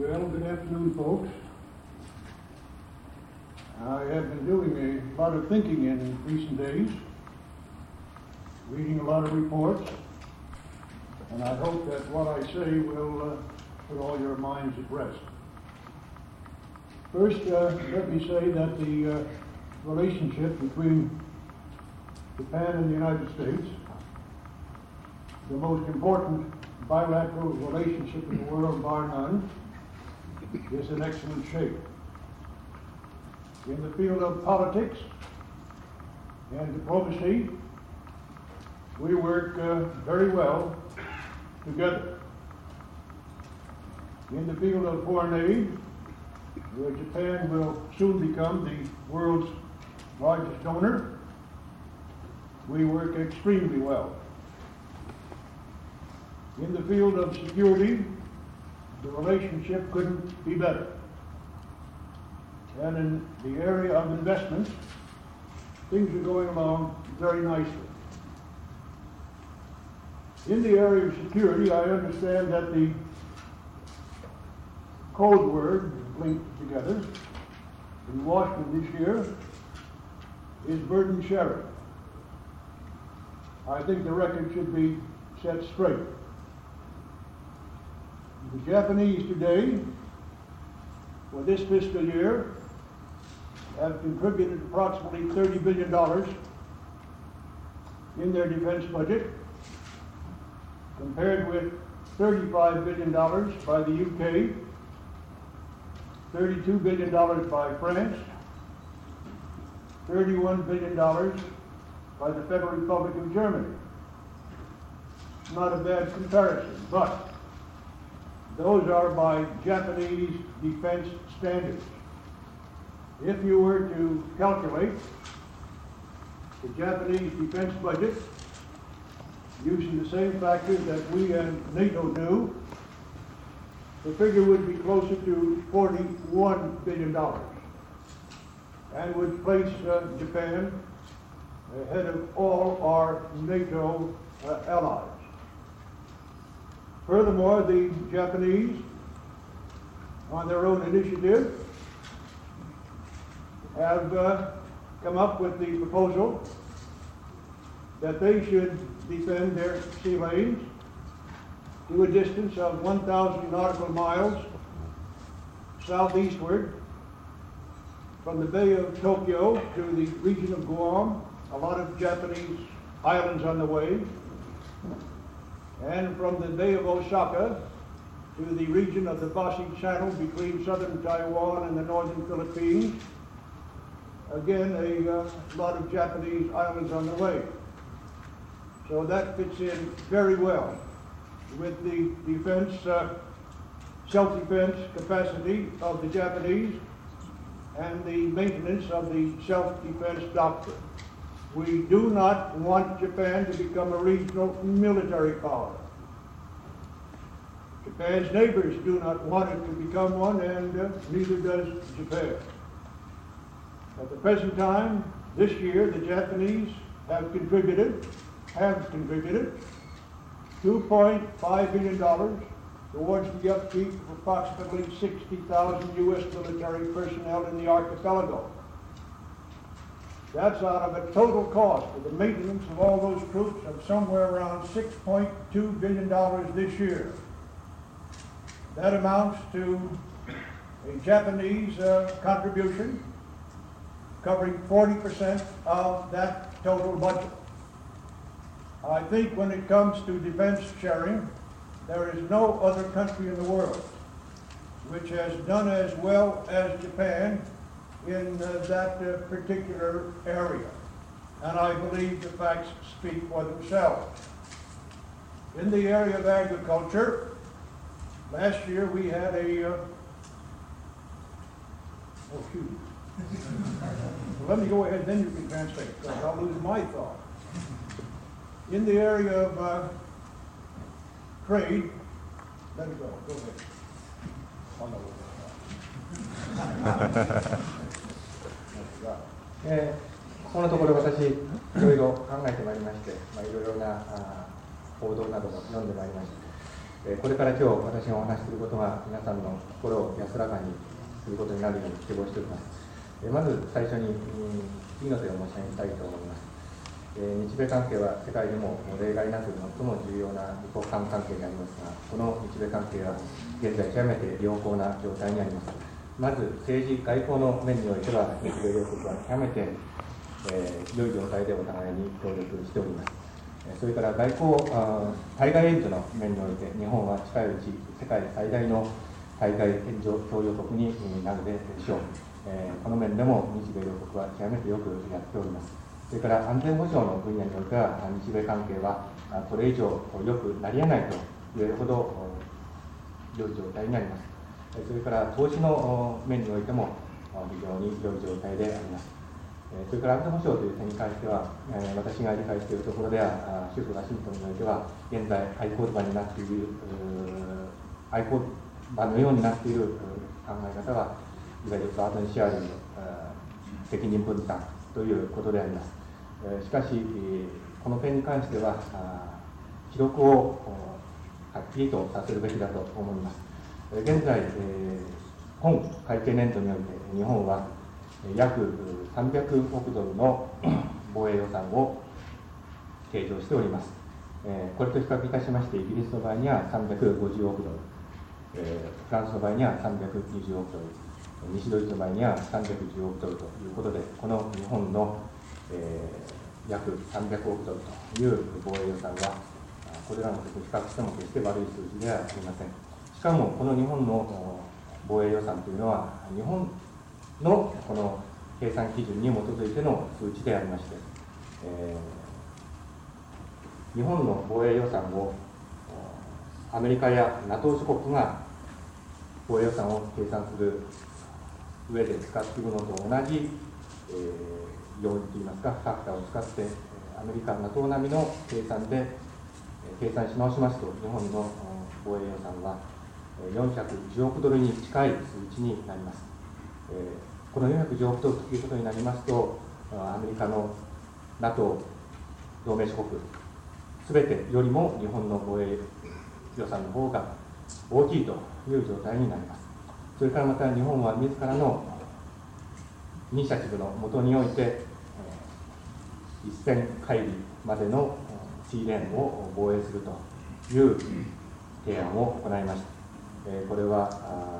Well, good afternoon, folks. I have been doing a lot of thinking in recent days, reading a lot of reports, and I hope that what I say will put all your minds at rest. First, let me say that the relationship between Japan and the United States, the most important bilateral relationship in the world, bar none, is in excellent shape. In the field of politics and diplomacy, we work very well together. In the field of foreign aid, where Japan will soon become the world's largest donor, we work extremely well. In the field of security, the relationship couldn't be better. And in the area of investment, things are going along very nicely. In the area of security, I understand that the code word linked together in Washington this year is burden sharing. I think the record should be set straight. The Japanese today, for this fiscal year, have contributed approximately $30 billion in their defense budget, compared with $35 billion by the UK, $32 billion by France, $31 billion by the Federal Republic of Germany. Not a bad comparison, but those are by Japanese defense standards. If you were to calculate the Japanese defense budget using the same factors that we and NATO do, the figure would be closer to $41 billion and would place Japan ahead of all our NATO allies. Furthermore, the Japanese, on their own initiative, have come up with the proposal that they should defend their sea lanes to a distance of 1,000 nautical miles southeastward from the Bay of Tokyo to the region of Guam, a lot of Japanese islands on the way, and from the Bay of Osaka to the region of the Basi Channel between southern Taiwan and the northern Philippines. Again, a lot of Japanese islands on the way. So that fits in very well with the defense, self-defense capacity of the Japanese and the maintenance of the self-defense doctrine. We do not want Japan to become a regional military power. Japan's neighbors do not want it to become one, and neither does Japan. At the present time, this year, the Japanese have contributed $2.5 billion towards the upkeep of approximately 60,000 U.S. military personnel in the archipelago. That's out of a total cost for the maintenance of all those troops of somewhere around $6.2 billion this year. That amounts to a Japanese contribution covering 40% of that total budget. I think when it comes to defense sharing, there is no other country in the world which has done as well as Japan in that particular area. And I believe the facts speak for themselves. In the area of agriculture, last year we had let me go ahead, then you can translate, because I'll lose my thought. In the area of trade, let it go ahead. Oh, no, このところ私いろいろ考えてまいりまして、いろいろな報道なども読んでまいりました。 これから今日私がお話しすることが皆さんの心を安らかにすることになるように希望しております。まず最初に次の点を申し上げたいと思います。日米関係は世界でも例外なく最も重要な二国間関係でありますが、この日米関係は現在極めて良好な状態にあります。まず政治・外交の面においては、日米両国は極めて、良い状態でお互いに協力しております。それから外交、対外援助の面において、日本は近いうち世界最大の対外援助供与国になるでしょう。この面でも日米両国は極めてよくやっております。それから安全保障の分野においては、日米関係はこれ以上良くなり得ないと言えるほど良い状態になります。それから投資の面においても非常に良い状態であります。それから安全保障という点に関しては、私が理解しているところでは、首都ワシントンにおいては、現在、合言葉になっている、合言葉のようになっている考え方は、いわゆるバーデンシェアリング、責任分担ということであります。しかし、この点に関しては、記録をはっきりとさせるべきだと思います。現在、本会計年度において、日本は約300億ドルの防衛予算を計上しております。これと比較いたしまして、イギリスの場合には350億ドル、フランスの場合には320億ドル、西ドイツの場合には310億ドルということで、この日本の約300億ドルという防衛予算は、これらの時に比較しても決して悪い数字ではありません。しかも、この日本の防衛予算というのは、日本のこの計算基準に基づいての数値でありまして、日本の防衛予算をアメリカや NATO 諸国が防衛予算を計算する上で使っているのと同じ、要因といいますか、ファクターを使って、アメリカ、NATO 並みの計算で、計算し直しますと、日本の防衛予算は410億ドルに近い数値になります。この410億ドルということになりますと、アメリカの NATO 同盟諸国、すべてよりも日本の防衛予算の方が大きいという状態になります。それからまた日本は自らのイニシアチブのもとにおいて、一線海里までのシーレーンを防衛するという提案を行いました。これは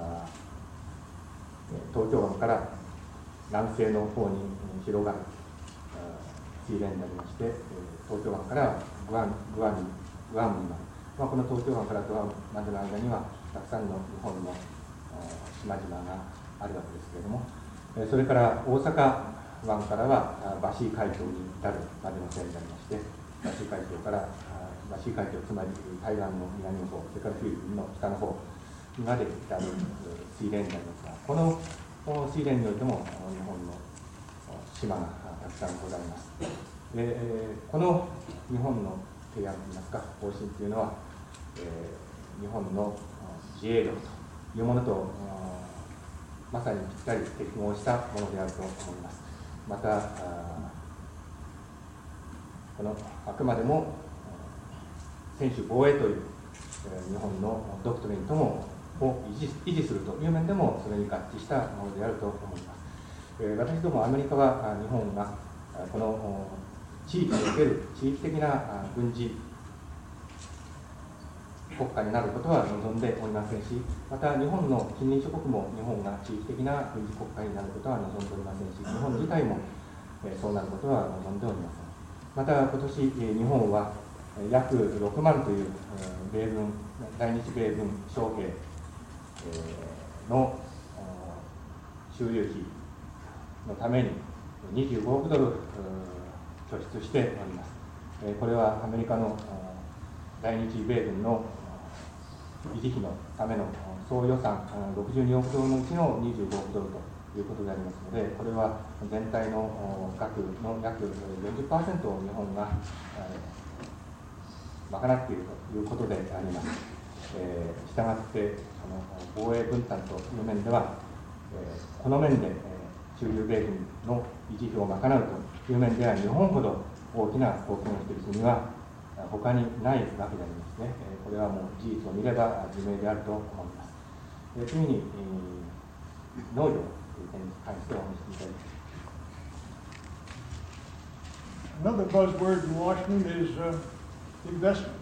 東京湾から南西の方に広がるシーレーンになりまして、東京湾からグアムにまで、この東京湾からグアムまでの間にはたくさんの日本の島々があるわけですけれども、それから大阪湾からはバシー海峡に至るまでの線になりまして、バシー海峡からバシー海峡、つまり台湾の南の方、それからフィリピンの北の方まで至るシーレーンになりますが、このシーレーンにおいても日本の島がたくさんございます。で、この日本の提案といいますか、方針というのは、日本の自衛力というものとまさにぴったり適合したものであると思います。また、このあくまでも専守防衛という日本のドクトリンともを維持するという面でもそれに合致したものであると思います。私どもアメリカは日本がこの地域における地域的な軍事国家になることは望んでおりませんし、また日本の近隣諸国も日本が地域的な軍事国家になることは望んでおりませんし、日本自体もそうなることは望んでおりません。また今年日本は約6万という米軍、在日米軍将兵の収容費のために25億ドル拠出しております。これはアメリカの在日米軍の維持費のための総予算62億ドルのうちの25億ドルということでありますので、これは全体の額の約 40% を日本が賄っているということであります。したがってその防衛分担という面では、この面で駐留米軍の維持費を賄うという面では日本ほど大きな貢献をしている国は他にないわけでありますね。これはもう事実を見れば自明であると思います。次に、農業という点に関してお話しいただきます。 Another buzzword in Washington is investments.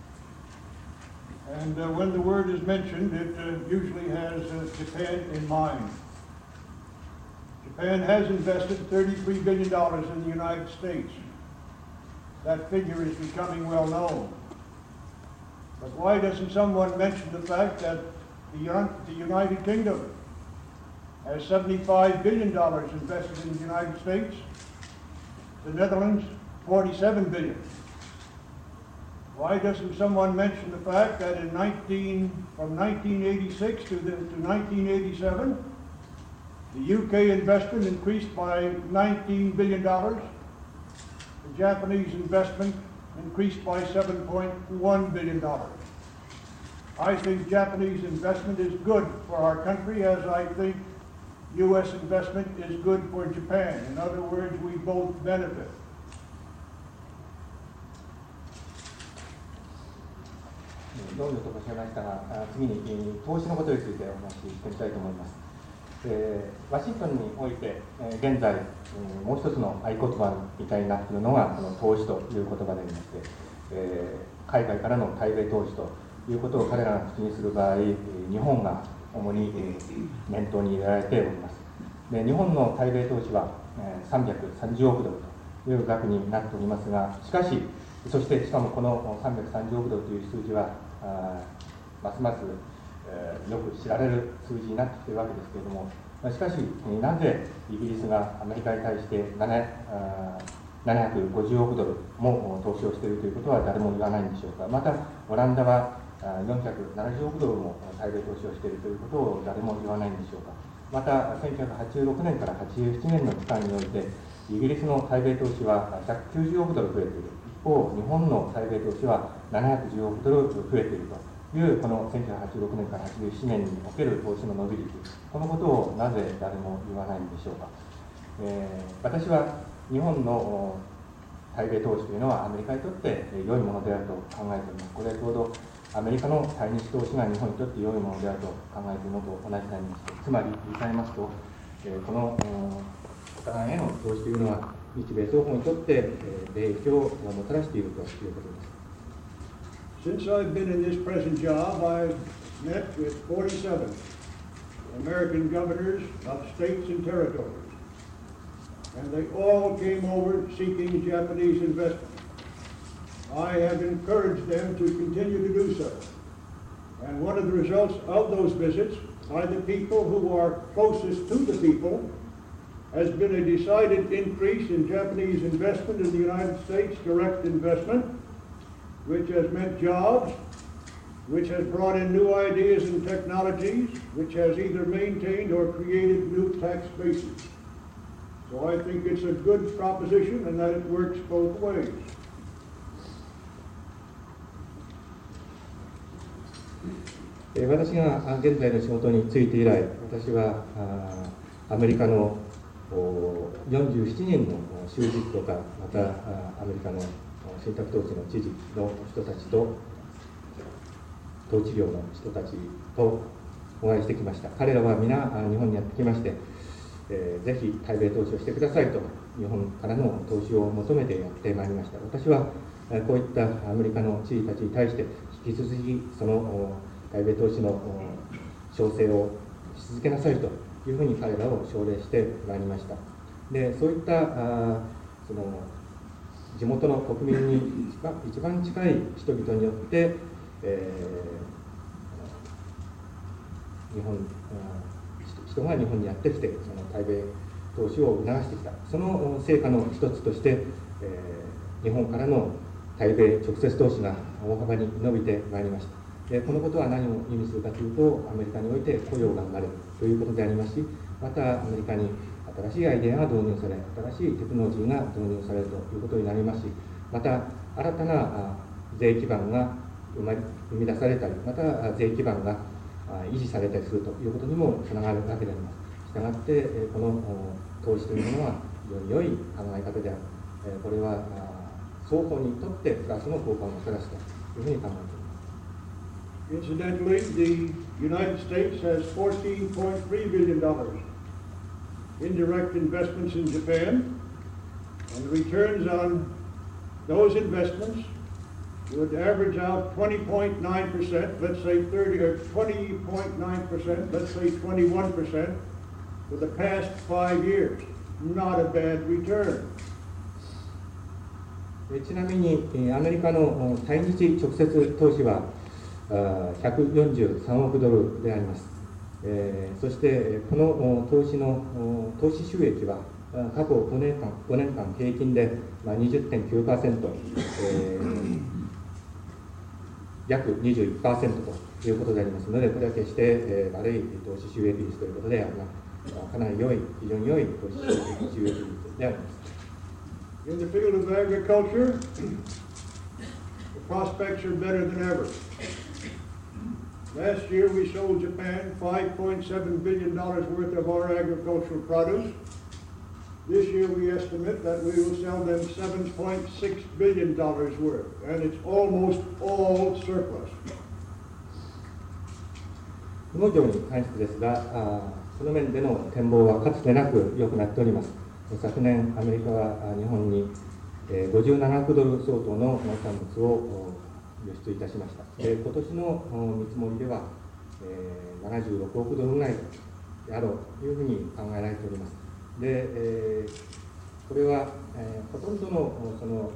And when the word is mentioned, it usually has Japan in mind. Japan has invested $33 billion in the United States. That figure is becoming well known. But why doesn't someone mention the fact that the United Kingdom has $75 billion invested in the United States? The Netherlands, $47 billion. Why doesn't someone mention the fact that from 1986 to 1987, the UK investment increased by $19 billion. The Japanese investment increased by $7.1 billion. I think Japanese investment is good for our country, as I think U.S. investment is good for Japan. In other words, we both benefit. 農業と申し上げましたが、次に投資のことについてお話ししてみたいと思います。ワシントンにおいて、現在、もう一つの合言葉みたいになっているのがこの投資という言葉でありまして、海外からの対米投資ということを彼らが口にする場合、日本が主に念頭に入れられております。で、日本の対米投資は330億ドルという額になっておりますが、しかしかもこの330億ドルという数字はますますよく知られる数字になってきているわけですけれども、しかしなぜイギリスがアメリカに対して750億ドルも投資をしているということは誰も言わないんでしょうか。またオランダは470億ドルも対米投資をしているということを誰も言わないんでしょうか。また1986年から87年の期間においてイギリスの対米投資は190億ドル増えている。一方、日本の対米投資は710億ドル増えているというこの1986年から87年における投資の伸び率、このことをなぜ誰も言わないんでしょうか。私は日本の対米投資というのはアメリカにとって良いものであると考えております。これはちょうどアメリカの対日投資が日本にとって良いものであると考えているのと同じになります。つまり言い換えますと、このお互いへの投資というのは日米双方にとって利益をもたらしているということです。 Since I've been in this present job, I've met with 47 American governors of states and territories, and they all came over seeking Japanese investment. I have encouraged them to continue to do so, and one of the results of those visits by the people who are closest to the people has been a decided increase in Japanese investment in the United States, direct investment, which has meant jobs, which has brought in new ideas and technologies, which has either maintained or created new tax bases. So I think it's a good proposition and that it works both ways. 私が現在の仕事に就いて以来、私はアメリカの47人の州知事とか、またアメリカの信託統治の知事の人たちと、統治領の人たちとお会いしてきました。彼らは皆日本にやってきまして、ぜひ対米投資をしてくださいと日本からの投資を求めてやってまいりました。私はこういったアメリカの知事たちに対して引き続きその対米投資の奨励をし続けなさいというふうに彼らを奨励してまいりました。で、そういったその地元の国民に一番近い人々によって、人が日本にやってきて、その対米投資を促してきた、その成果の一つとして、日本からの対米直接投資が大幅に伸びてまいりました。で、このことは何を意味するかというと、アメリカにおいて雇用が生まれるということでありますし、またアメリカに新しいアイデアが導入され、新しいテクノロジーが導入されるということになりますし、また新たな税基盤が生み出されたり、また税基盤が維持されたりするということにもつながるわけであります。したがって、この投資というものは非常に良い考え方である。これは双方にとってプラスの効果をもたらすというふうに考えています。 Incidentally, the United States has $14.3 billion in direct investments in Japan, and the returns on those investments would average out 20.9%, let's say 30 or 20.9%, let's say 21% for the past 5 years. Not a bad return. ちなみにアメリカの対日直接投資は143億ドルであります。そしてこの投資収益は過去5年間平均で 20.9%、約 21% ということでありますので、これは決して悪い投資収益率ということではなく、かなり非常に良い投資収益率であります。 In the field of agriculture, the prospects are better than ever. Last year we sold Japan $5.7 billion worth of our agricultural produce. This year we estimate that we will sell them $7.6 billion worth, and it's almost all surplus. 農業に関してですが、その面での展望はかつてなく良くなっております。昨年、アメリカは日本に57億ドル相当の農産物を輸出いたしました。今年の見積もりでは76億ドルぐらいであろうというふうに考えられております。で、これはほとんどのその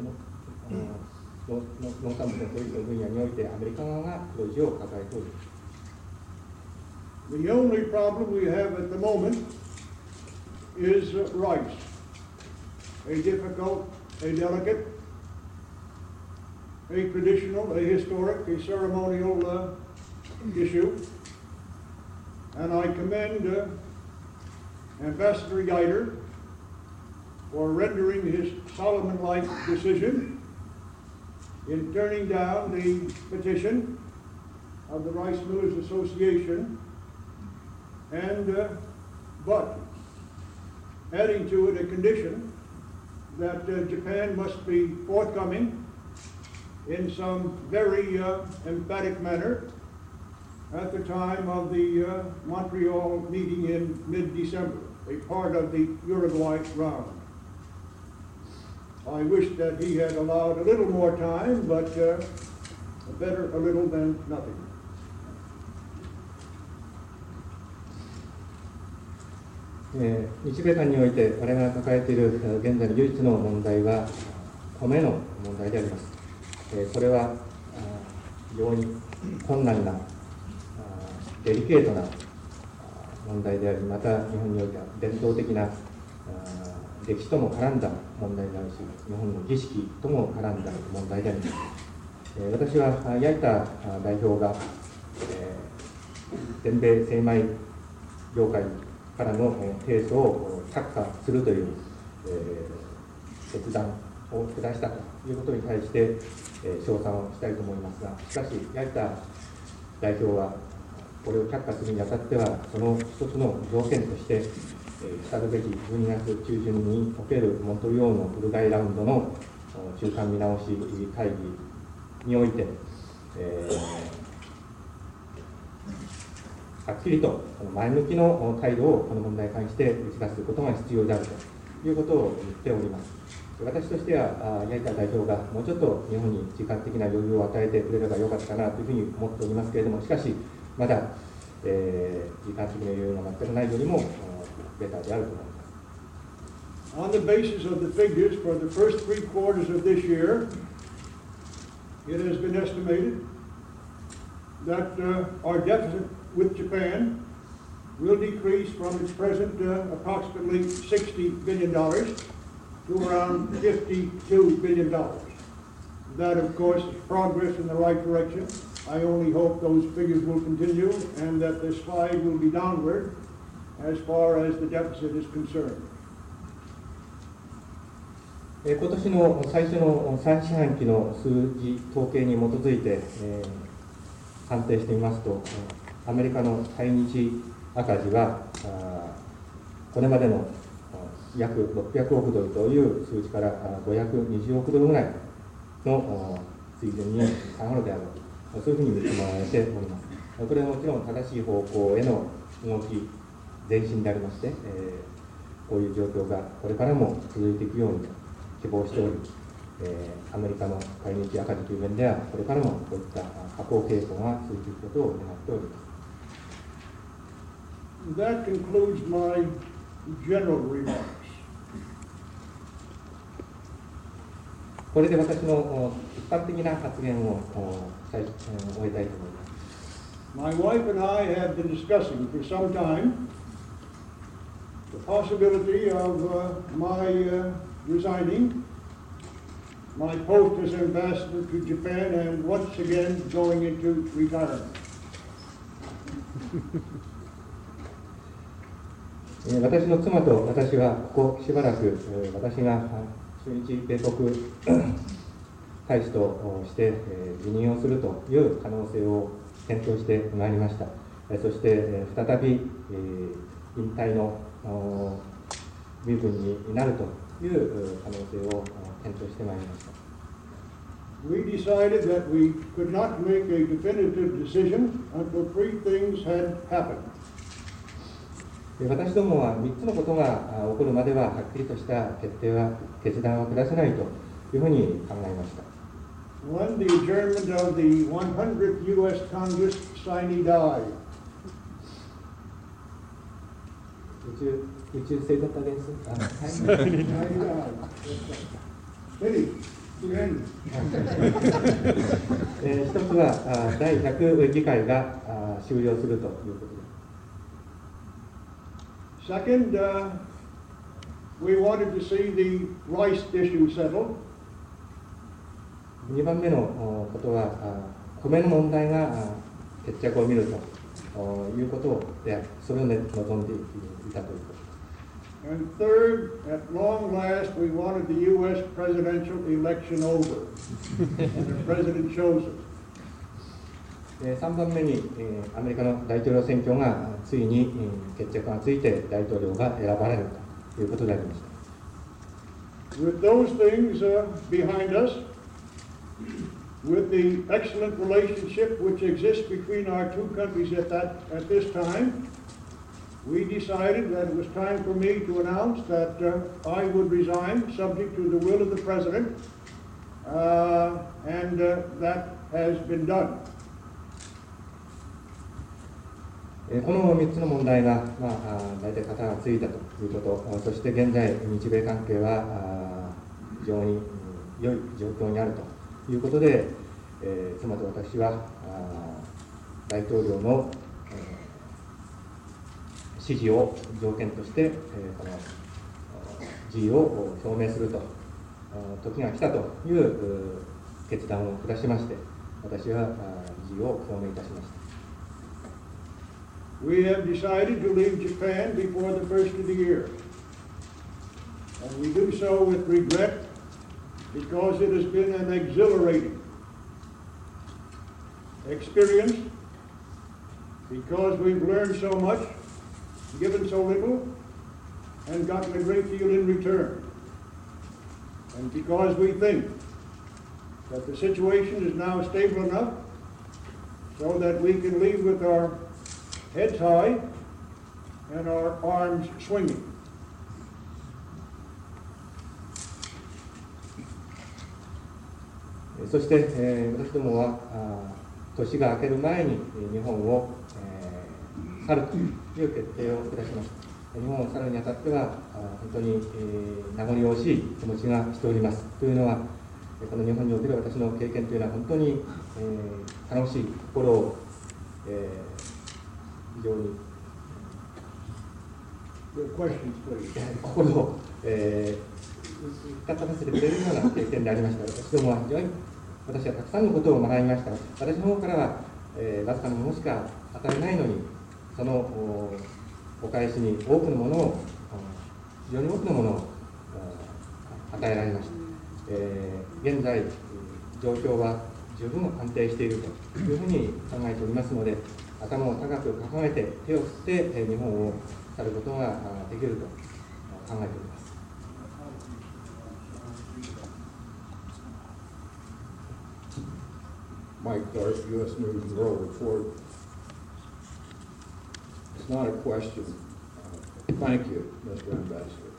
農産物の取引の分野においてアメリカ側が黒字を抱えております。 The only problem we have at the moment is rice, a difficult, a delicate, a traditional, a historic, a ceremonial issue. And I commend Ambassador Guider for rendering his Solomon-like decision in turning down the petition of the Rice Millers Association, but adding to it a condition that Japan must be forthcoming in some very emphatic manner at the time of the Montreal meeting in mid-December, a part of the Uruguay round. I wish that he had allowed a little more time, but better a little than nothing. 日米間において我々が抱えている現在の唯一の問題は米の問題であります。これは非常に困難なデリケートな問題であり、また日本においては伝統的な歴史とも絡んだ問題であるし、日本の儀式とも絡んだ問題であります。私は矢板代表が全米精米業界からの提訴を却下するという決断を下したということに対して称賛をしたいと思いますが、しかし矢板代表はこれを却下するにあたっては、その一つの条件として来るべき12月中旬におけるモントリオールのウルガイラウンドの中間見直し会議において、はっきりと前向きの態度をこの問題に関して打ち出すことが必要であるということを言っております。私としては矢板代表がもうちょっと日本に時間的な余裕を与えてくれればよかったかなというふうに思っておりますけれども、しかしまだ、時間的な余裕が全くないよりもベターであると思います。 On the basis of the figures for the first 3 quarters of this year, it has been estimated that our deficit with Japan will decrease from its present approximately $60 billion to around $52 billion. That, of course, is progress in the right direction. I only hope those figures will continue and that the slide will be downward as far as the deficit is concerned. 今年の最初の3四半期の数字統計に基づいて、判定してみますと、アメリカの対日赤字はこれまでの約600億ドルという数字から520億ドルぐらいの水準に下がるであろう、そういうふうに見積もられております。これはもちろん正しい方向への動き、前進でありまして、こういう状況がこれからも続いていくように希望しており、アメリカの対日赤字という面では、これからもこういった下降傾向が続いていくことを願っております。 That concludes my general remarks. これで私の一般的な発言を終えたいと思います。 My wife and I have been discussing for some time the possibility of my resigning my post as ambassador to Japan and once again going into retirement. 私の妻と私はここしばらく私が駐日米国大使として辞任をするという可能性を検討してまいりました。そして再び引退の身分になるという可能性を検討してまいりました。 We decided that we could not make a definitive decision until three things had happened. 私どもは3つのことが起こるまでははっきりとした決断は下せないというふうに考えました。 One, the adjournment of the 100th U.S. Congress signee died. 宇宙生活です。一つは第100議会が終了するということです。 Second, we wanted to see the rice issue settled. 2番目のことは米の問題が決着を見るということで、それを望んでいたということです。 And third, at long last, we wanted the U.S. presidential election over, and the president chosen. 3番目にアメリカの大統領選挙がついに決着がついて大統領が選ばれるということでありました。 With those things behind us, with the excellent relationship which exists between our two countries at this time, we decided that it was time for me to announce that I would resign subject to the will of the President, and that has been done. この3つの問題が、大体型がついたということ、そして現在、日米関係は非常に良い状況にあるということで、妻と私は大統領の支持を条件として、この辞意を表明すると、時が来たという決断を下しまして、私は辞意を表明いたしました。 We have decided to leave Japan before the first of the year, and we do so with regret because it has been an exhilarating experience, because we've learned so much, given so little, and gotten a great deal in return, and because we think that the situation is now stable enough so that we can leave with our heads high and our arms swinging. そして、私どもは年が明ける前に日本を、去るという決定を下しました。日本を去るにあたっては本当に、名残惜しい気持ちがしております。というのは、この日本における私の経験というのは本当に、楽しい心を、非常に心を、立たせてくれるような経験でありました。私どもは非常に私はたくさんのことを学びました。私の方からは、わずかなものしか与えないのに、そのお返しに多くのものを、非常に多くのものを与えられました。現在、状況は十分安定しているというふうに考えておりますので、頭を高く掲げて手を振って日本を去ることができると考えております。 Mike Clark, U.S. News and World Report. It's not a question. Thank you, Mr. Ambassador.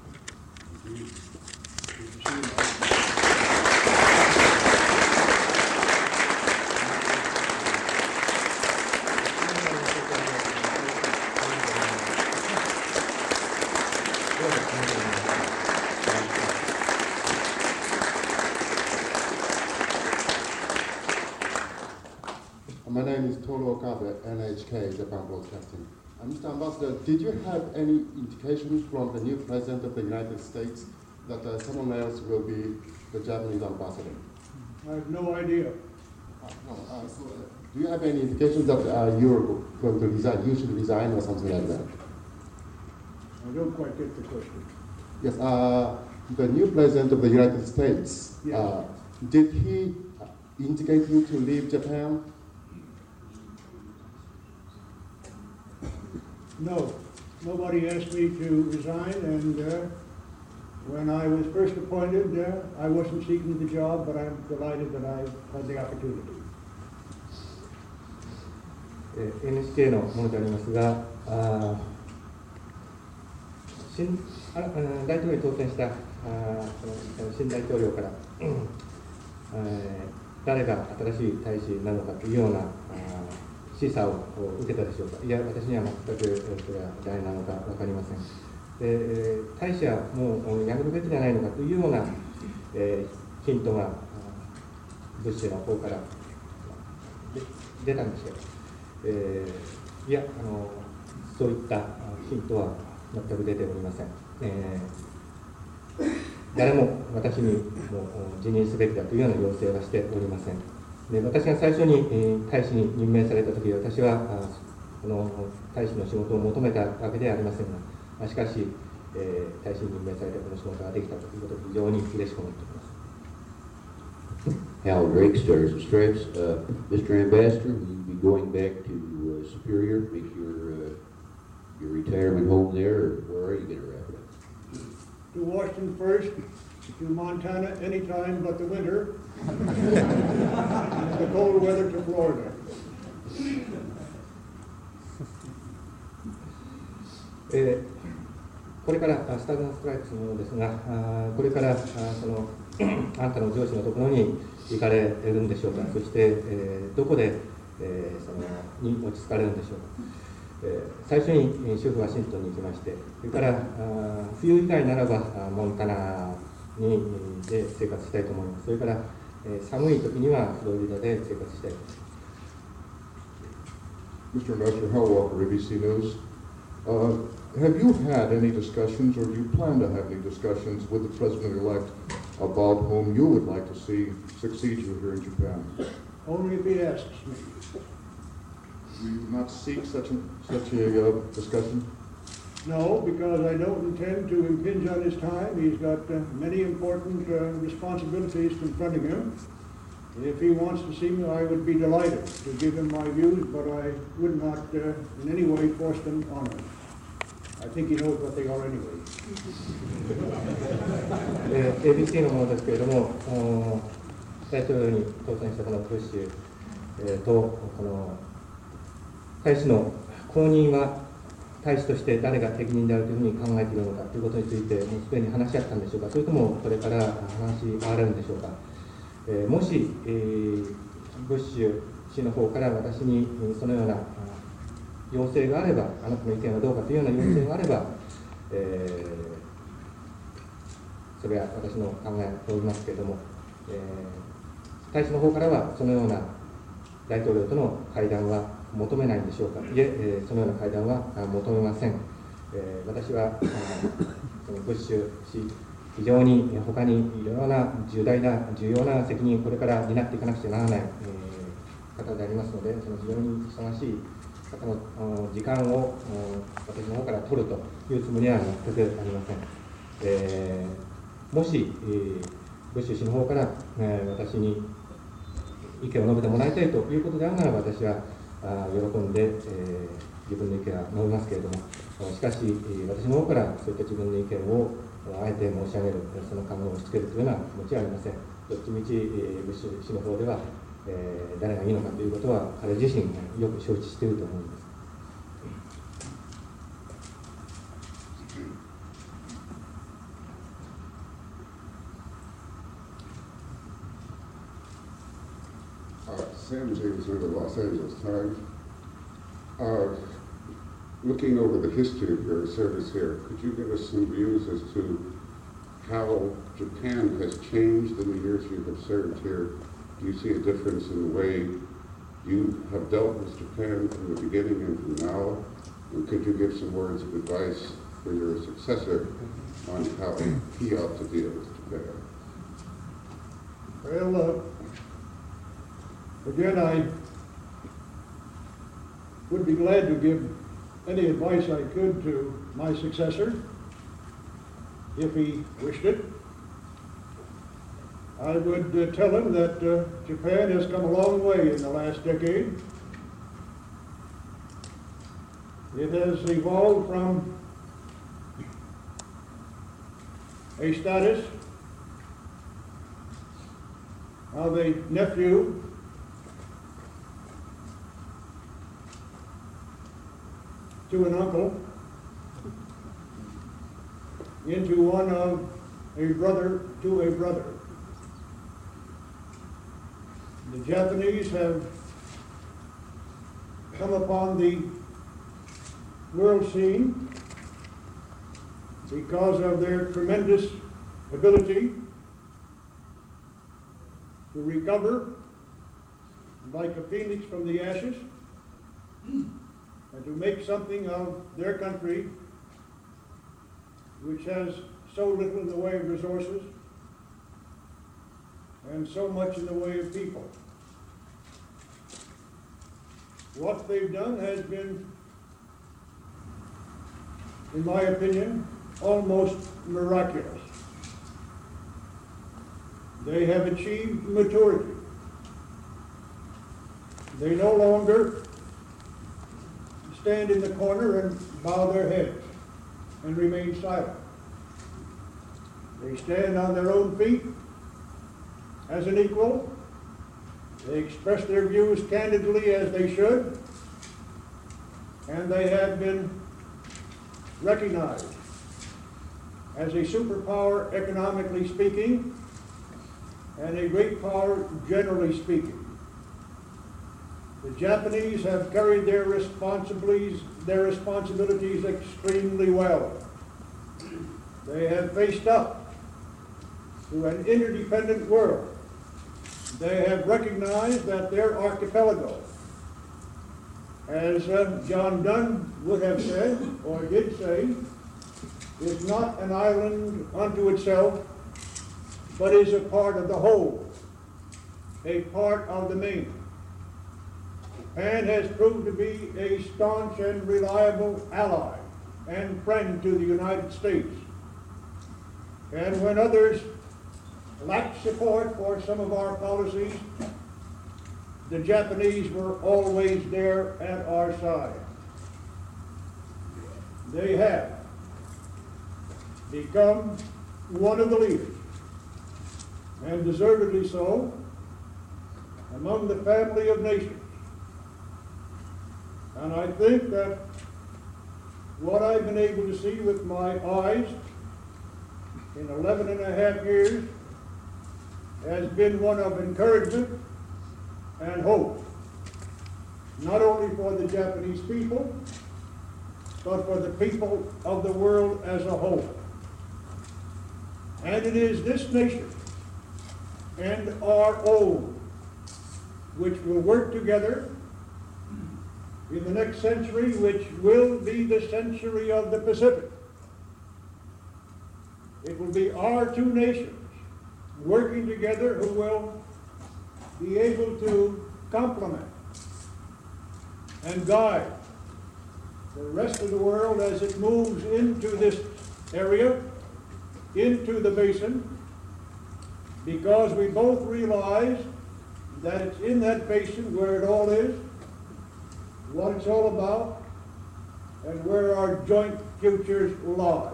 My name is Toro Okabe, NHK, Japan Broadcasting. Mr. Ambassador, did you have any indications from the new President of the United States that someone else will be the Japanese ambassador? I have no idea. Do you have any indications that you're going to resign, you should resign or something like that? I don't quite get the question. Yes, the new President of the United States, Yes. Did he indicate you to leave Japan? No, nobody asked me to resign, and when I was first appointed, I wasn't seeking the job, but I'm delighted that I had the opportunity. NHK のものでありますが、大統領に当選した新大統領から誰が新しい大使なのかというような示唆を受けたでしょうか。いや、私には全くそれは誰なのか分かりません。で、大使はもう辞めるべきじゃないのかというような、ヒントがブッシュの方から出たんですよ。いや、そういったヒントは全く出ておりません。誰も私にもう辞任すべきだというような要請はしておりません。で、私が最初に大使に任命されたとき、私はこの大使の仕事を求めたわけではありませんが、しかし、大使に任命されてこの仕事ができたということで非常に嬉しく思っております。 Hal Drake, Stars and Stripes. Mr. Ambassador, will you be going back to Superior, make your retirement home there, or where are you going to wrap it up? To Washington first, to Montana anytime but the winter, and the cold weather to Florida. これからスターズンストライクスのものですが、これからそのあんたの上司のところに行かれるんでしょうか。そして、どこで、そのに落ち着かれるんでしょうか。最初に主婦ワシントンに行きまして、それから冬以外ならばモンタナで生活したいと思います。それから、寒い時にはフロリダで生活したいと思います。 Mr. Ambassador, Hal Walker, ABC News. Have you had any discussions, or do you plan to have any discussions with the President-elect about whom you would like to see succeed you here in Japan? Only if he asks me. Will you not seek such a discussion? No, because I don't intend to impinge on his time. He's got many important responsibilities confronting him. If he wants to see me, I would be delighted to give him my views, but I would not in any way force them on him. I think he knows what they are anyway. ABC のものですけれども、大統領に当選したこのブッシュ、とこの大使の後任は大使として誰が適任であるというふうに考えているのかということについて、もうすでに話し合ったんでしょうか、それともこれから話し合われるんでしょうか。もし、ブッシュ氏の方から私にそのような要請があれば、あなたの意見はどうかというような要請があれば、それは私の考えておりますけれども、大使の方からはそのような大統領との会談は求めないんでしょうか。いえ、そのような会談は求めません。私はそのブッシュ氏、非常に他にいろいろな重要な責任をこれから担っていかなくちゃならない、方でありますので、その非常に忙しい方の時間を私の方から取るというつもりは全くありません。もし、ブッシュ氏の方から、私に意見を述べてもらいたいということであるならば、私は喜んで、自分の意見は述べますけれども、しかし、私の方からそういった自分の意見をあえて申し上げる、その考えを押し付けるというのはもちろんありません。どっちみちブッシュ氏の方では、 誰がいいのかということは彼自身もよく承知していると思います。 Sam James with the Los Angeles Times. Looking over the history of your service here, could you give us some views as to how Japan has changed in the years you have served here? Do you see a difference in the way you have dealt with Japan from the beginning and from now? And could you give some words of advice for your successor on how he ought to deal with Japan? Well, again, I would be glad to give any advice I could to my successor, if he wished it. I would tell him that Japan has come a long way in the last decade. It has evolved from a status of a nephew to an uncle into one of a brother to a brother. The Japanese have come upon the world scene because of their tremendous ability to recover like a phoenix from the ashes and to make something of their country, which has so little in the way of resources and so much in the way of people. What they've done has been, in my opinion, almost miraculous. They have achieved maturity. They no longer stand in the corner and bow their heads and remain silent. They stand on their own feet as an equal. They express their views candidly as they should, and they have been recognized as a superpower economically speaking and a great power generally speaking. The Japanese have carried their responsibilities extremely well. They have faced up to an interdependent world. They have recognized that their archipelago, as John Donne would have said, or did say, is not an island unto itself, but is a part of the whole, a part of the main. Japan has proved to be a staunch and reliable ally and friend to the United States. And when others lacked support for some of our policies, the Japanese were always there at our side. They have become one of the leaders, and deservedly so, among the family of nations. And I think that what I've been able to see with my eyes in 11 and a half years has been one of encouragement and hope, not only for the Japanese people, but for the people of the world as a whole. And it is this nation and our own which will work together in the next century, which will be the century of the Pacific. It will be our two nations working together who will be able to complement and guide the rest of the world as it moves into this area, into the basin, because we both realize that it's in that basin where it all is, what it's all about, and where our joint futures lie.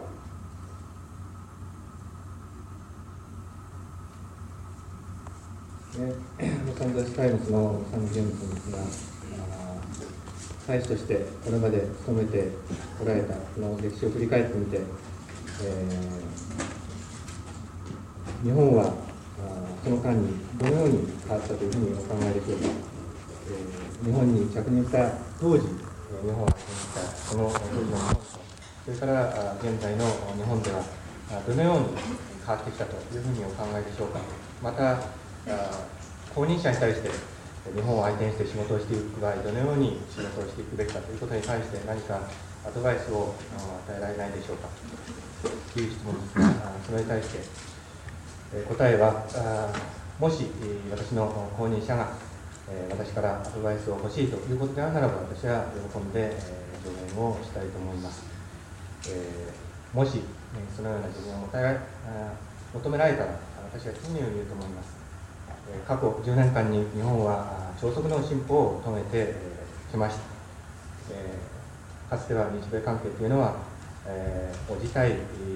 ロサンゼルスタイムズのサム・ジェームズですが、大使としてこれまで務めておられたこの歴史を振り返ってみて、日本はその間にどのように変わったというふうにお考えでしょうか。日本に着任した当時、日本は着任したその当時の日本と、それから現在の日本ではどのように変わってきたというふうにお考えでしょうか。また、後任者に対して日本を相手にして仕事をしていく場合、どのように仕事をしていくべきかということに対して何かアドバイスを与えられないでしょうかという質問ですが、それに対して答えは、もし私の後任者が私からアドバイスを欲しいということであるならば、私は喜んで助言をしたいと思います。もしそのような助言を求められたら、私は次のように言うと思います。過去10年間に日本は超速の進歩を遂げてきました。かつては日米関係というのは、おじたい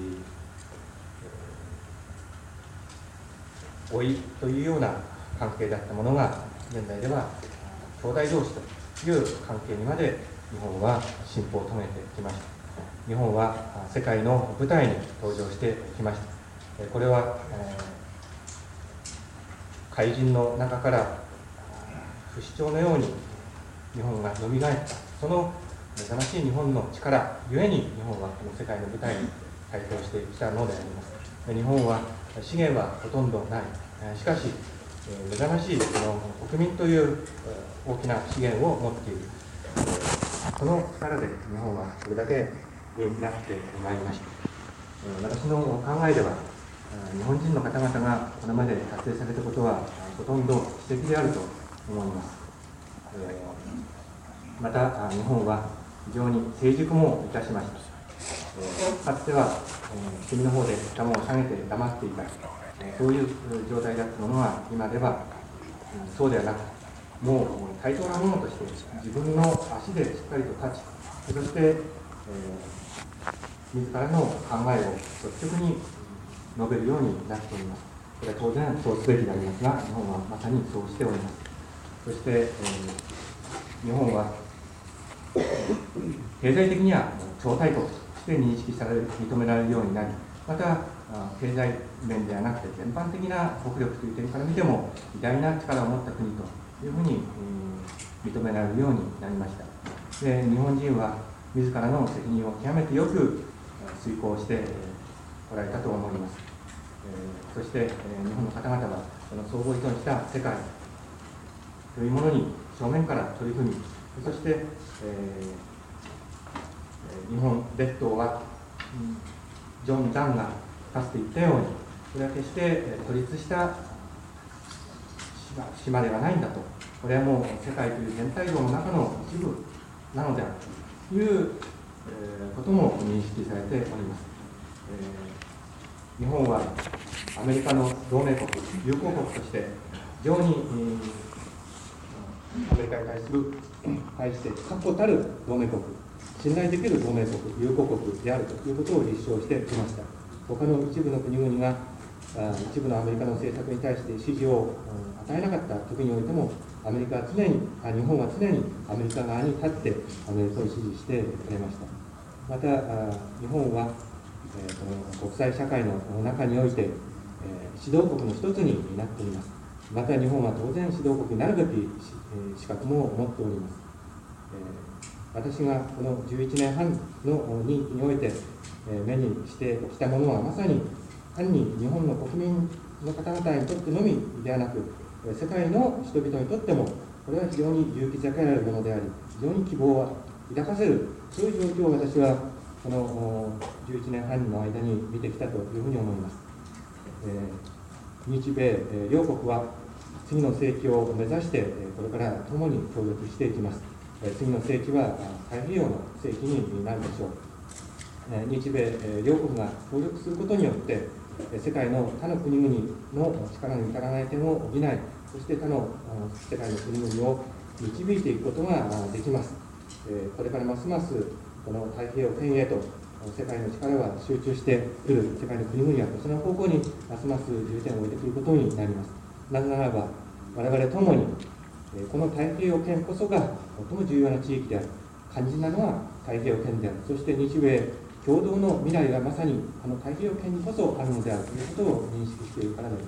老いというような関係だったものが、現在では兄弟同士という関係にまで日本は進歩を遂げてきました。日本は世界の舞台に登場してきました。これは、怪人の中から不死鳥のように日本がよみがえった、その目覚ましい日本の力ゆえに日本はこの世界の舞台に台頭してきたのであります。日本は資源はほとんどない。しかし、目覚ましいこの国民という大きな資源を持っている。その力で日本はこれだけ上になってまいりました。私の考えでは、日本人の方々がこれまで達成されたことはほとんど奇跡であると思います。また日本は非常に成熟もいたしました。かつては国の方で頭を下げて黙っていた、そういう状態だったものは今ではそうではなく、もう対等なものとして自分の足でしっかりと立ち、そして自らの考えを率直に述べるようになっております。これは当然そうすべきでありますが、日本はまさにそうしております。そして、日本は経済的には超大国として認識される、認められるようになり、また経済面ではなくて全般的な国力という点から見ても偉大な力を持った国というふうに、認められるようになりました。で、日本人は自らの責任を極めてよく遂行しておられたと思います。そして、日本の方々はその相互依存した世界というものに正面から取り組み、そして、日本列島は、ジョン・ダンがかつて言ったように、これは決して孤立した島ではないんだと、これはもう世界という全体像の中の一部なのであるということも認識されております。日本はアメリカの同盟国、友好国として非常に、アメリカに対して確固たる同盟国、信頼できる同盟国、友好国であるということを立証してきました。他の一部の国々が一部のアメリカの政策に対して支持を与えなかった時においても、日本は常にアメリカ側に立ってアメリカを支持してくれました。また日本はこの国際社会の中において指導国の一つになっています。また日本は当然指導国になるべき資格も持っております。私がこの11年半の任期において目にしてきたものは、まさに単に日本の国民の方々にとってのみではなく、世界の人々にとってもこれは非常に勇気づけられるものであり、非常に希望を抱かせる、そういう状況を私はこの11年半の間に見てきたというふうに思います。日米両国は次の世紀を目指してこれから共に協力していきます。次の世紀は太平洋の世紀になるでしょう。日米両国が協力することによって世界の他の国々の力に至らない点を補い、そして他の世界の国々を導いていくことができます。これからますますこの太平洋圏へと世界の力が集中してくる、世界の国々はその方向にますます重点を置いてくることになります。なぜならば我々ともにこの太平洋圏こそが最も重要な地域である。肝心なのは太平洋圏である。そして日米共同の未来がまさにこの太平洋圏にこそあるのであるということを認識しているからであります。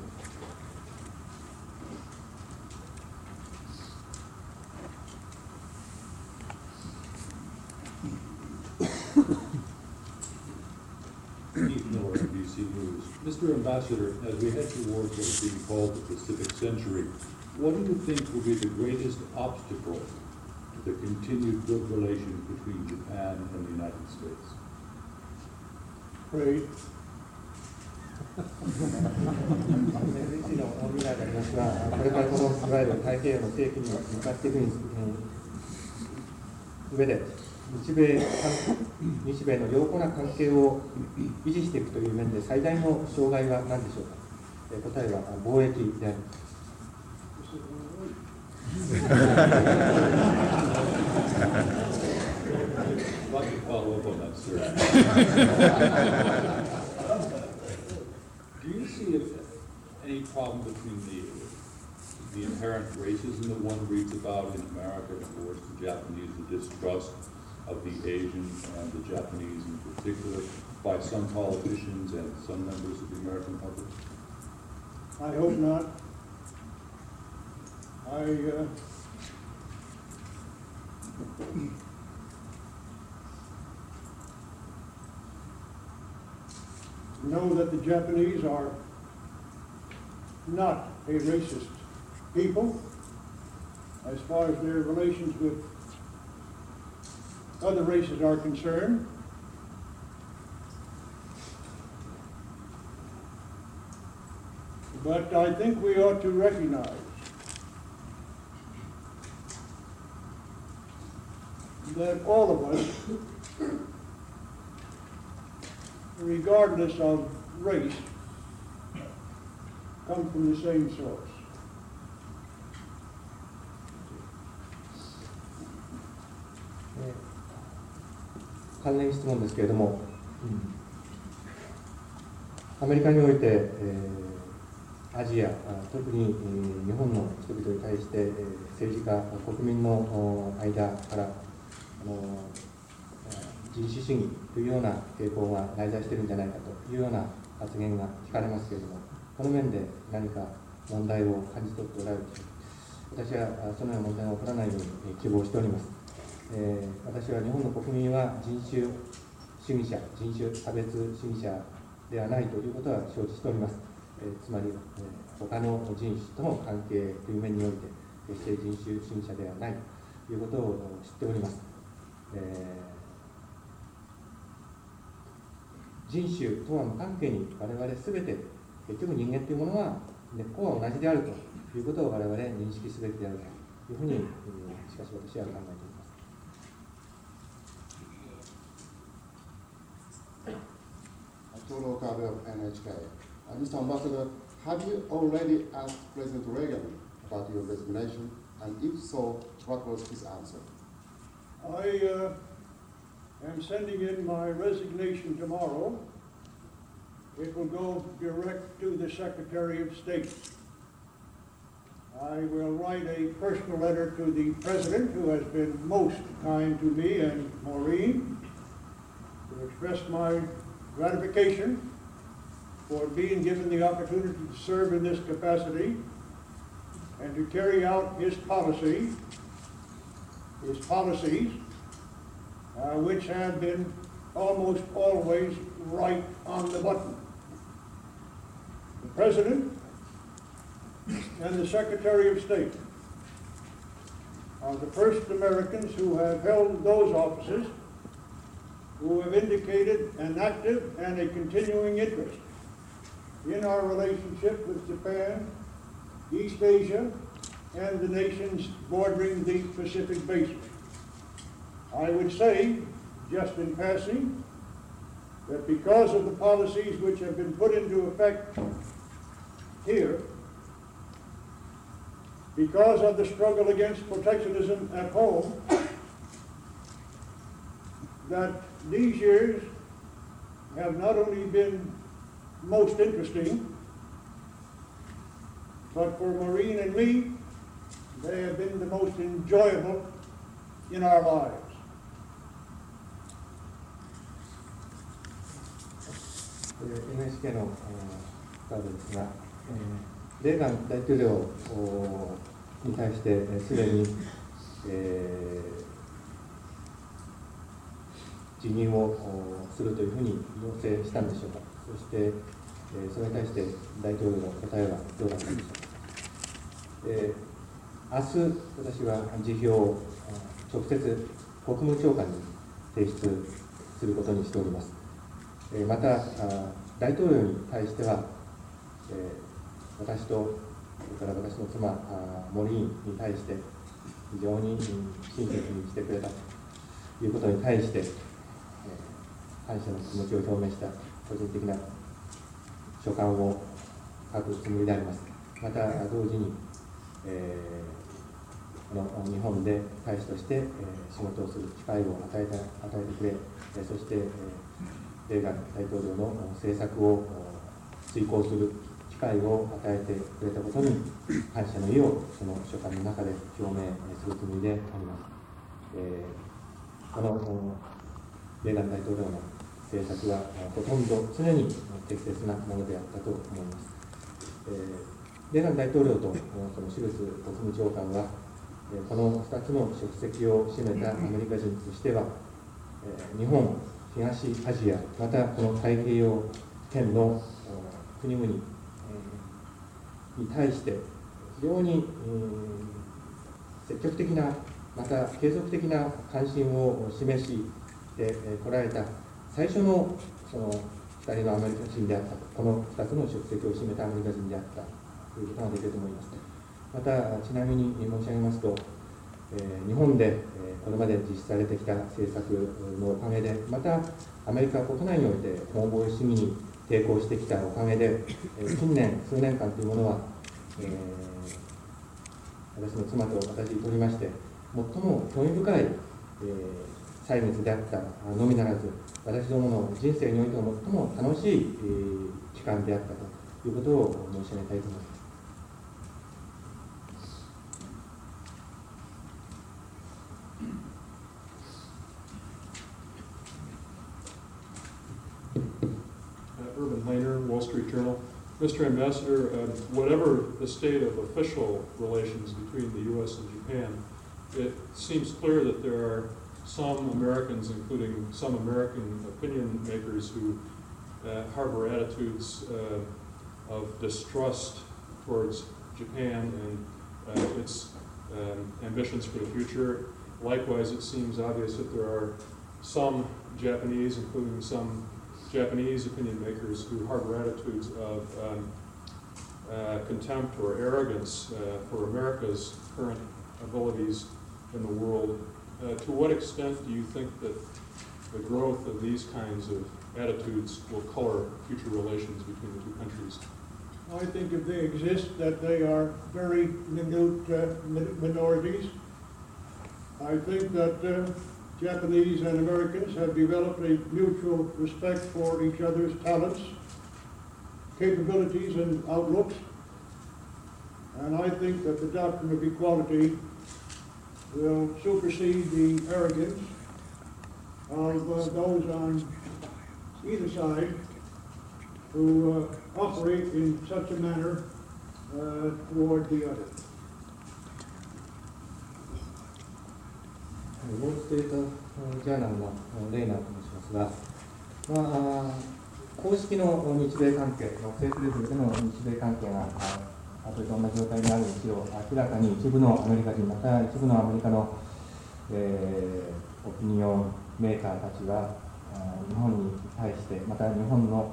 Keith Miller, NBC News. Mr. Ambassador, as we head towards what is being called the Pacific Century, what do you think will be the greatest obstacle to the continued good relations between Japan and the United States? Trade. NBC の未来でありますが、これからこのいわゆる太平洋の世紀に向かっていく上で、日米の良好な関係を維持していくという面で最大の障害は何でしょうか。答えは貿易であります。 I'd like to follow up on that, sir. Do you see any problem between the inherent racism that one reads about in America towards the Japanese, the distrust of the Asians and the Japanese in particular by some politicians and some members of the American public? I hope not. Know that the Japanese are not a racist people as far as their relations with other races are concerned. But I think we ought to recognize that all of us, regardless of race, come from the same source. 関連質問ですけれども、アメリカにおいて、アジア、特に日本の人々に対して、政治家、国民の間から人種主義というような傾向が内在しているんじゃないかというような発言が聞かれますけれども、この面で何か問題を感じ取っておられるでしょうか。私はそのような問題が起こらないように希望しております。私は日本の国民は人種主義者、人種差別主義者ではないということは承知しております。つまり、他の人種との関係という面において決して人種主義者ではないということを知っております。人種とは無関係に我々すべて結局人間というものは根っこは同じであるということを我々認識すべきであるというふうに、しかし私は考えています。 Total Okabe of NHK. Mr. Ambassador, have you already asked President Reagan about your resignation? And if so, what was his answer? I am sending in my resignation tomorrow. It will go direct to the Secretary of State. I will write a personal letter to the President, who has been most kind to me and Maureen, to express my gratification for being given the opportunity to serve in this capacity and to carry out his policies, which have been almost always right on the button. The President and the Secretary of State are the first Americans who have held those offices who have indicated an active and a continuing interest in our relationship with Japan, East Asia, and the nations bordering the Pacific Basin. I would say, just in passing, that because of the policies which have been put into effect here, because of the struggle against protectionism at home, that these years have not only been most interesting, but for Maureen and me, they have been the most enjoyable in our lives. NHK の方ですが、レーガン大統領に対してすでに辞任をするというふうに要請したんでしょうか。そしてそれに対して大統領の答えはどうだったんでしょうか。明日私は辞表を直接国務長官に提出することにしております。また大統領に対しては私とそれから私の妻モリーンに対して非常に親切にしてくれたということに対して感謝の気持ちを表明した個人的な書簡を書くつもりであります。また同時に、日本で大使として仕事をする機会を与えてくれ、そしてレーガン大統領の政策を遂行する機会を与えてくれたことに感謝の意をその書簡の中で表明するつもりであります。このレーガン大統領の政策はほとんど常に適切なものであったと思います。レーガン大統領とそのシルス国務長官はこの2つの職責を占めたアメリカ人としては日本、東アジア、またこの太平洋圏の国々に対して非常に積極的な、また継続的な関心を示してこられた最初のその2人のアメリカ人であった、この2つの職責を占めたアメリカ人であったということができると思います。またちなみに申し上げますと、日本でこれまで実施されてきた政策のおかげで、またアメリカ国内においてホームボーイ主義に抵抗してきたおかげで、近年数年間というものは、私の妻と私にとりまして最も興味深い、歳月であったのみならず、私どもの人生においても最も楽しい、期間であったということを申し上げたいと思います。 Urban Lehner, Wall Street Journal. Mr. Ambassador, whatever the state of official relations between the U.S. and Japan, it seems clear that there are some Americans, including some American opinion makers, who harbor attitudes of distrust towards Japan and its ambitions for the future. Likewise, it seems obvious that there are some Japanese, including some Japanese opinion makers, who harbor attitudes of contempt or arrogance for America's current abilities in the world. To what extent do you think that the growth of these kinds of attitudes will color future relations between the two countries? I think if they exist, that they are very minute minorities. I think that Japanese and Americans have developed a mutual respect for each other's talents, capabilities, and outlooks. And I think that the doctrine of equality will supersede the arrogance of those on either side who operate in such a manner toward the other. ウォール・ストリート・ジャーナルのレイナーと申しますが、公式の日米関係の政府レベルでの日米関係がそれと同じ状態にあるにしろ、明らかに一部のアメリカ人、また一部のアメリカの、オピニオンメーカーたちは日本に対して、また日本人の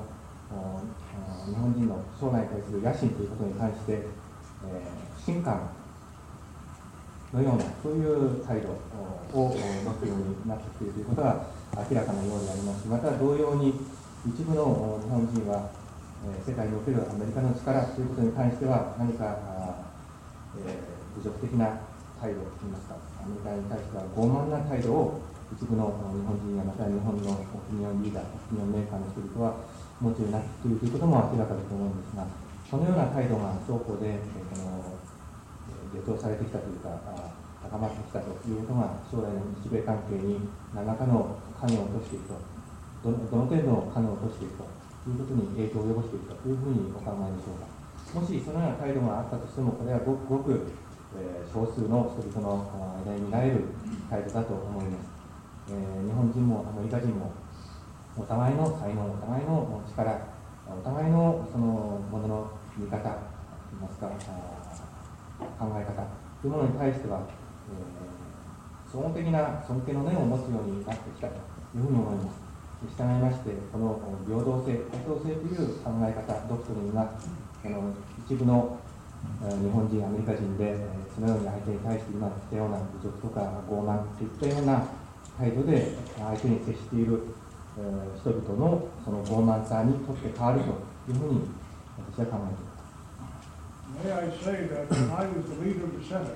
将来に対する野心ということに関して、不信感のような、そういう態度を持つようになってきているということが明らかなようになります。また同様に一部の日本人は世界におけるアメリカの力ということに関しては何か侮辱的な態度といいますか、アメリカに対しては傲慢な態度を一部の日本人やまた日本のオピニオンリーダー、オピニオンメーカーの人々は持つようになっているということも明らかだと思うんですが、 そのような態度が双方で助長されてきたというか、高まってきたということが、将来の日米関係に何らかの影を落としていくと、どの程度の影を落としていくということに影響を及ぼしていくというふうにお考えでしょうか。もしそのような態度があったとしても、これはごくごく、少数の人々の間に見られる態度だと思います。日本人もアメリカ人もお互いの才能、お互いの力、お互いのそのものの見方、といいますか、考え方というものに対しては、総合的な尊敬の念を持つようになってきたというふうに思います。従いまして、この平等性、対等性という考え方、ドクトリンが一部の日本人、アメリカ人で、そのように相手に対して今言ったような侮辱とか傲慢といったような態度で相手に接している人々のその傲慢さにとって変わるというふうに私は考えています。 May I say that when I was the leader of the Senate,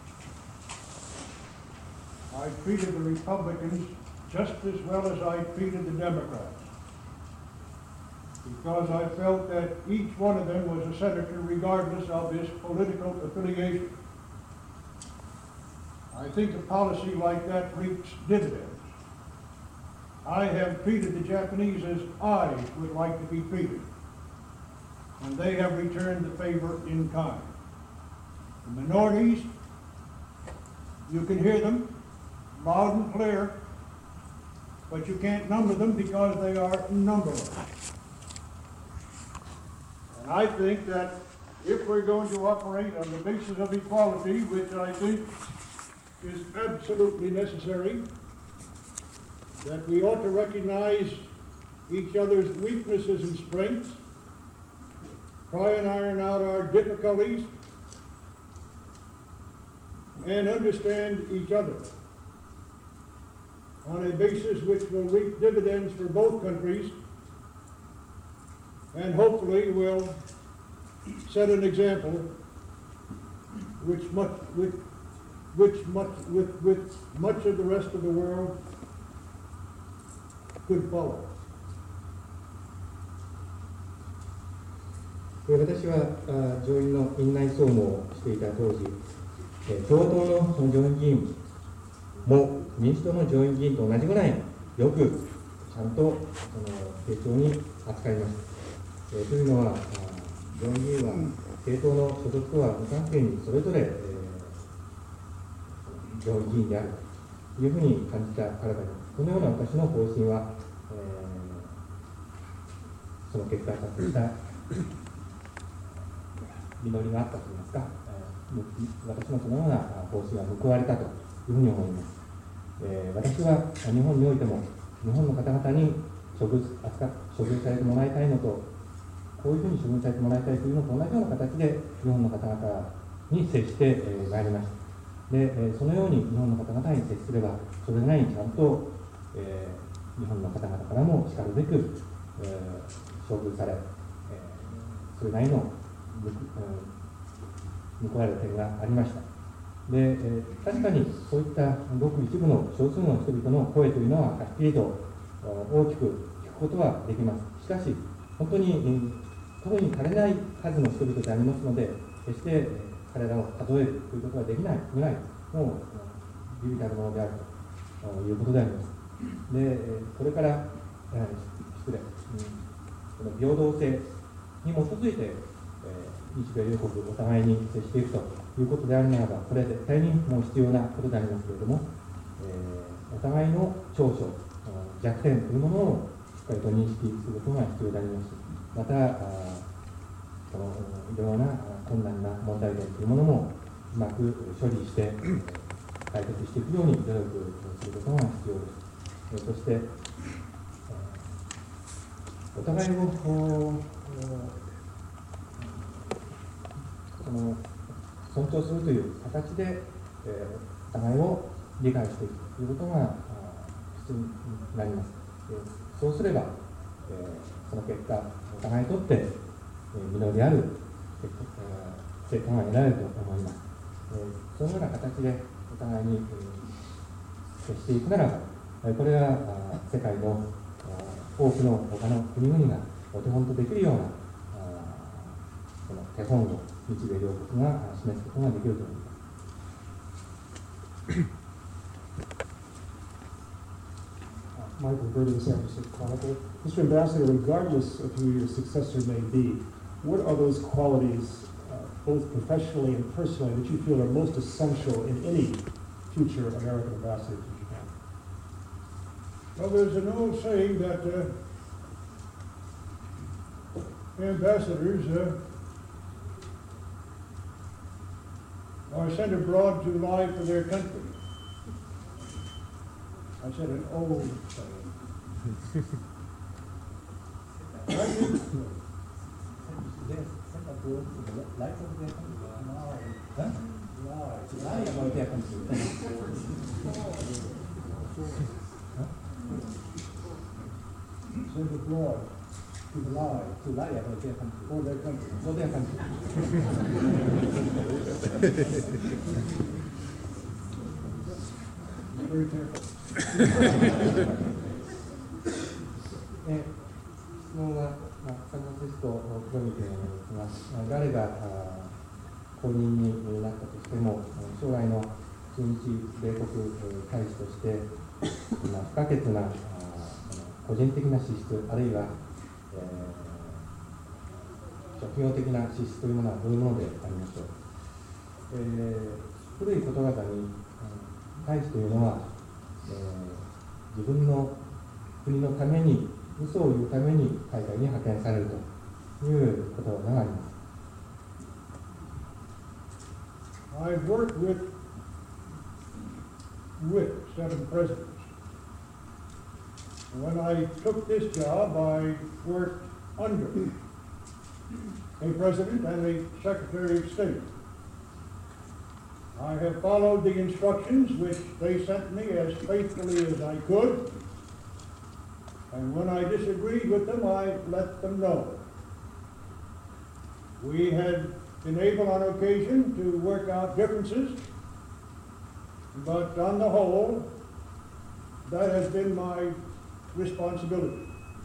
I treated the Republicans just as well as I treated the Democrats, because I felt that each one of them was a senator regardless of his political affiliation. I think a policy like that reaps dividends. I have treated the Japanese as I would like to be treated, and they have returned the favor in kind. The minorities, you can hear them loud and clear, but you can't number them because they are numberless. And I think that if we're going to operate on the basis of equality, which I think is absolutely necessary, that we ought to recognize each other's weaknesses and strengths, try and iron out our difficulties, and understand each other on a basis which will reap dividends for both countries and hopefully will set an example which much of the rest of the world could follow. 私は上院の院内総務をしていた当時、共和党のその上院議員も民主党の上院議員と同じぐらいよくちゃんと丁重に扱いました。というのは、上院議員は政党の所属とは無関係にそれぞれ、上院議員であるというふうに感じたからだと、このような私の方針は、その結果達成した実りがあったといいますか、私のそのような方針は報われたというふうに思います。私は日本においても日本の方々に処遇されてもらいたいのと、こういうふうに処遇されてもらいたいというのと同じような形で日本の方々に接してまいりました。で、そのように日本の方々に接すれば、それなりにちゃんと、日本の方々からもしかるべく、処遇され、それなりの報われる点がありました。で、確かにそういったごく一部の少数の人々の声というのははっきりと大きく聞くことはできます。しかし本当に特に足りない数の人々でありますので、決して彼らを数えるということができないぐらいの微々たるものであるということであります。で、これから失礼、この平等性に基づいて日米両国お互いに接していくということであるならば、これは絶対にもう必要なことでありますけれども、お互いの長所、弱点というものをしっかりと認識することが必要でありますし、またそのいろいろな困難な問題点というものもうまく処理して解決していくように努力することが必要です。そしてお互いを尊重するという形で、お互いを理解していくということが必要になります。そうすれば、その結果、お互いにとって実りある成果が得られると思います。そのような形でお互いに接していくならば、これは世界の多くの他の国々がお手本とできるような手本を日米両国が示すことができると思います。 Michael Bird of the San Francisco Chronicle. Mr. Ambassador, regardless of who your successor may be, what are those qualities, both professionally and personally, that you feel are most essential in any future American ambassador to Japan? Well, there's an old saying that ambassadors are sent abroad to lie for their country. I said an old saying. Sent abroad to lie for their country. Very careful. 質問は、サンフランシスコクロニクルなんですが、誰が後任になったとしても、将来の駐日米国大使として、不可欠な個人的な資質、あるいは、職業的な資質というものはどういうものでありましょう。古いことわざに、大使というのは、自分の国のために、嘘を言うために海外に派遣されるということがあります。 I've worked with 7 presidents. When I took this job, I worked under a president and a secretary of state. I have followed the instructions which they sent me as faithfully as I could. And when I disagreed with them, I let them know. We had been able on occasion to work out differences, but on the whole, that has been my responsibility.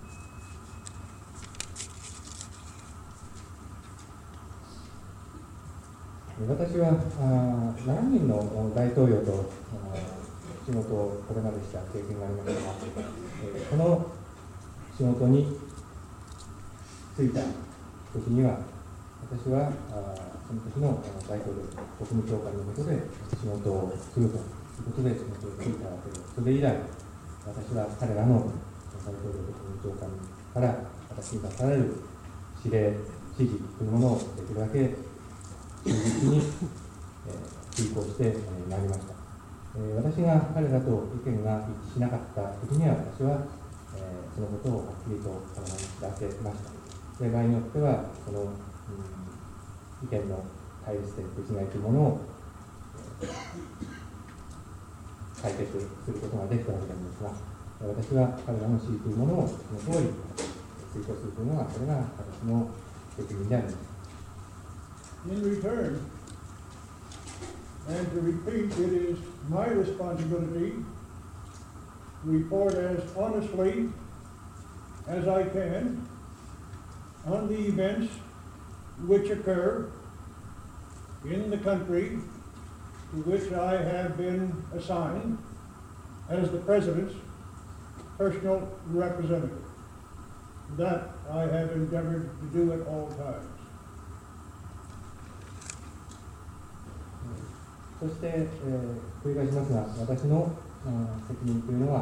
私は何人の大統領と仕事をこれまでした経験がありましたが、この仕事に就いた時には、私はその時の大統領、国務長官の下で仕事をするということで仕事を就いたわけです。それ以来、私は彼らの大統領と国務長官から私に出される指令、指示というものをできるだけ忠実に遂行してまいりました。私が彼らと意見が一致しなかった時には、私はそのことをはっきりと彼らに知らせました。で、場合によっては、その意見の対立点、違いというものを解決することができたわけなんですが、私は彼らの指示というものをその通り遂行するというのが、これが私の責任であります。 In return, and to repeat, it is my responsibility to report as honestly as I can on the events which occur in the country to which I have been assigned as the President's personal representative. That I have endeavored to do at all times. そして、繰り返しますが、私の責任というのは、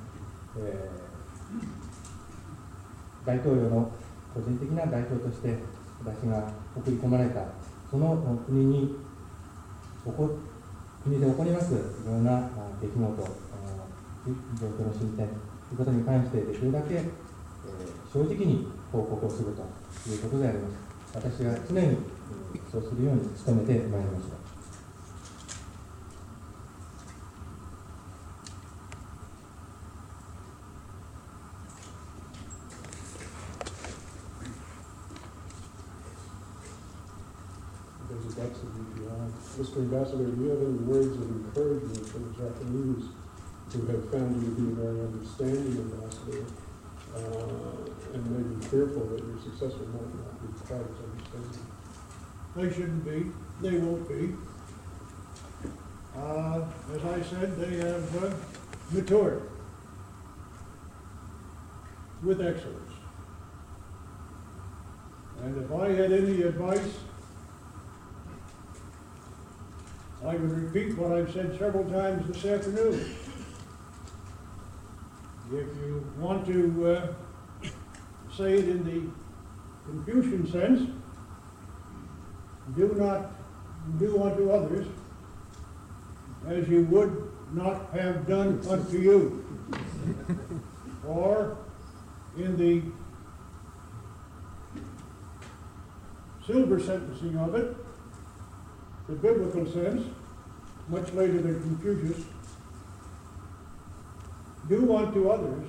大統領の個人的な代表として私が送り込まれたその国で起こりますいろんな出来事、状況の進展ということに関してできるだけ、正直に報告をするということであります。私は常にそうするように努めてまいりました。 Mr. Ambassador, do you have any words of encouragement for the Japanese who have found you to be a very understanding ambassador and may be fearful that your successor might not be quite as understanding? They shouldn't be. They won't be. As I said, they have matured with excellence. And if I had any advice, I would repeat what I've said several times this afternoon. If you want to say it in the Confucian sense, do not do unto others as you would not have done unto you. Or in the silver sentencing of it, the biblical sense, much later than Confucius, do unto others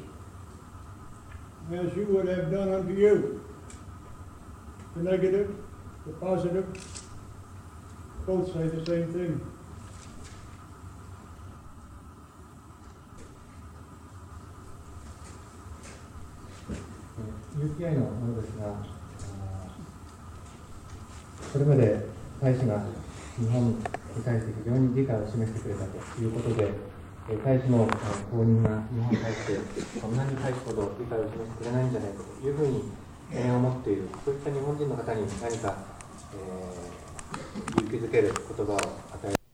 as you would have done unto you. The negative, the positive, both say the same thing. UPI のものですが、これまで大使が日本に対して非常に理解を示してくれたということで、大使の後任が日本に対してそんなに大使ほど理解を示してくれないんじゃないかというふうに懸念を持っている、そういった日本人の方に何か、勇気づける言葉を与え